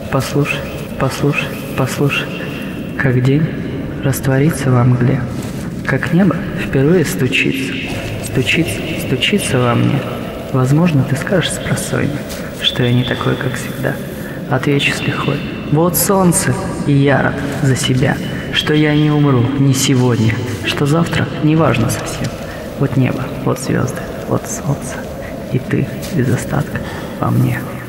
Послушай, послушай, послушай, как день растворится во мгле, как небо впервые стучится, стучится, стучится во мне. Возможно, ты скажешь спросонья, что я не такой, как всегда. Отвечу с лихвой: вот солнце, и я рад за себя, что я не умру ни сегодня, что завтра не важно совсем. Вот небо, вот звезды, вот солнце, и ты без остатка во мне.